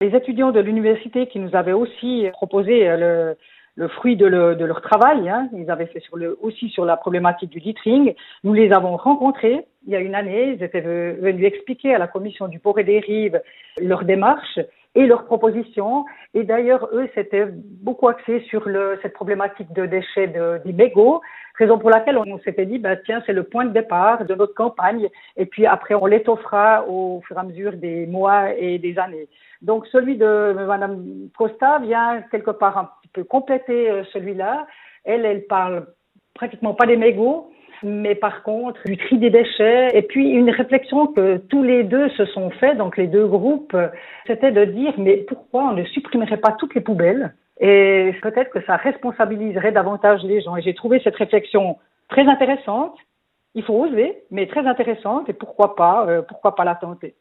des étudiants de l'université qui nous avaient aussi proposé le fruit de leur travail. Hein. Ils avaient fait aussi sur la problématique du littering. Nous les avons rencontrés il y a une année. Ils étaient venus expliquer à la commission du Port et des Rives leur démarche et leurs propositions. Et d'ailleurs, eux, c'était beaucoup axé sur cette problématique de déchets des mégots, raison pour laquelle on s'était dit, tiens, c'est le point de départ de notre campagne. Et puis après, on l'étoffera au fur et à mesure des mois et des années. Donc, celui de Madame Costa vient quelque part un petit peu compléter celui-là. Elle parle pratiquement pas des mégots, mais par contre du tri des déchets. Et puis, une réflexion que tous les deux se sont fait, donc les deux groupes, c'était de dire, mais pourquoi on ne supprimerait pas toutes les poubelles? Et peut-être que ça responsabiliserait davantage les gens. Et j'ai trouvé cette réflexion très intéressante. Il faut oser, mais très intéressante. Et pourquoi pas la tenter?